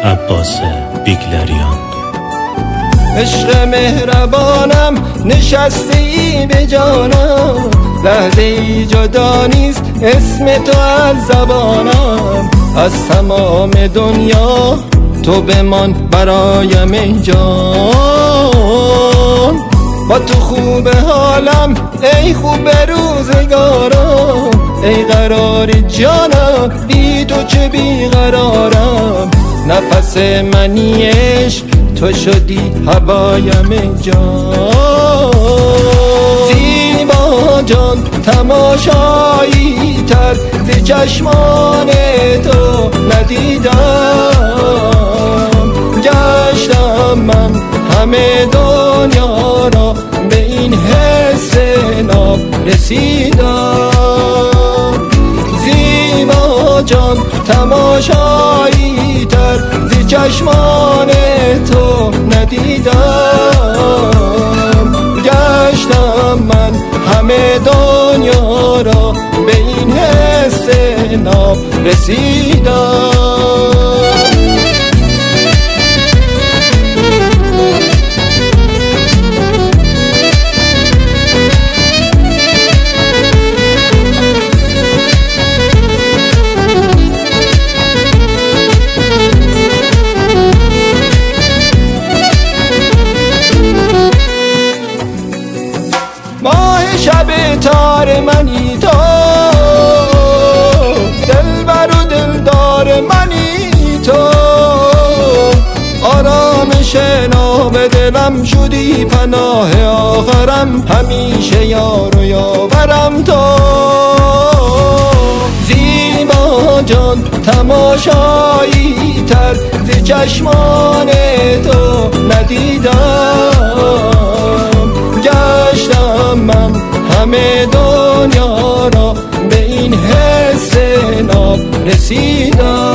عباس بیگلریان. عشق مهربانم نشستی به جانم، لحظه ای جدا نیست اسم تو از زبانم. از تمام دنیا تو بمان برایم ای جان، با تو خوب حالم ای خوب روزگارم. ای قرار جانم بی تو چه بیقرارم، نفس منی عشق تو شدی هوایم ای جان. زیبا جان تماشایی تر ز چشمان تو ندیدم، گشتم من همه دنیا را به این حس ناب رسیدم. زیبا جان تماشایی تر ز چشمان تو ندیدم، گشتم من همه دنیا را به این حس ناب رسیدم. ماه شب تار منی تو، دلبر و دلدار منی تو. آرامش ناب دلم شدی پناه آخرم، همیشه یار و یاورم تو. زیبا جان تماشایی تر ز چشمان تو ندیدم، گشتم من همه دنیا را به این حس ناب رسیدم.